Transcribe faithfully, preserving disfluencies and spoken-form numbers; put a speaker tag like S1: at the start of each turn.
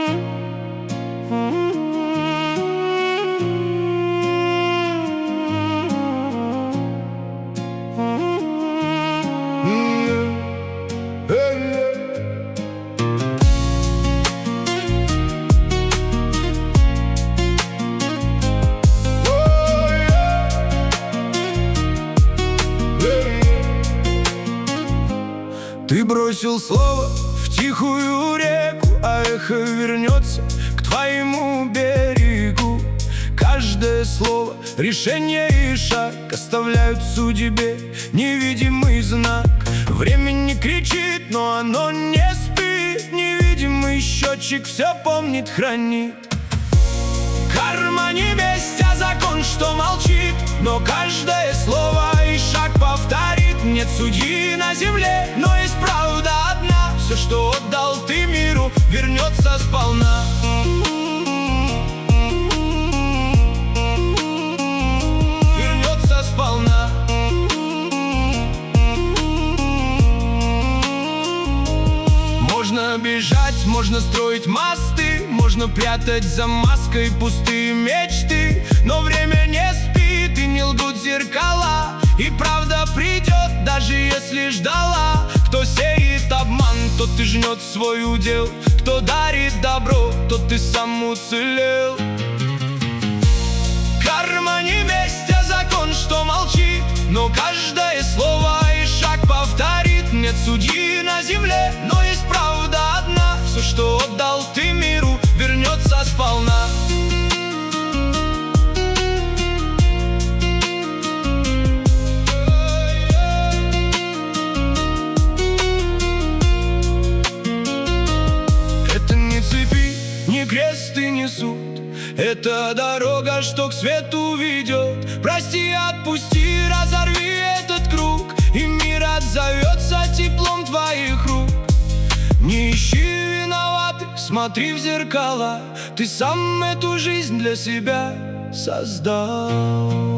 S1: Ты бросил слово в тихую реку, а эхо вернется к твоему берегу. Каждое слово, решение и шаг оставляют в судьбе невидимый знак. Время не кричит, но оно не спит. Невидимый счетчик все помнит, хранит. Карма не месть, а закон, что молчит, но каждое слово и шаг повторит. Нет судьи на земле, но есть правда одна. Все, что отдал ты миру, вернется сполна. Вернется сполна. Можно бежать, можно строить мосты, можно прятать за маской пустые мечты. Но время не спит и не лгут зеркала, и правда придет, даже если ждала. Кто сеет обман, тот и жнет свой удел. Кто дарит добро, тот и сам уцелел. Карма не месть, а закон, что молчит, но каждое слово и шаг повторит. Нет судьи на земле, но есть правда одна. Все, что отдал ты миру, вернется сполна. Это не цепи, не кресты несут, это дорога, что к свету ведет. Прости, отпусти, разорви этот круг, и мир отзовется теплом твоих рук. Не ищи виноватых, смотри в зеркала. Ты сам эту жизнь для себя создал.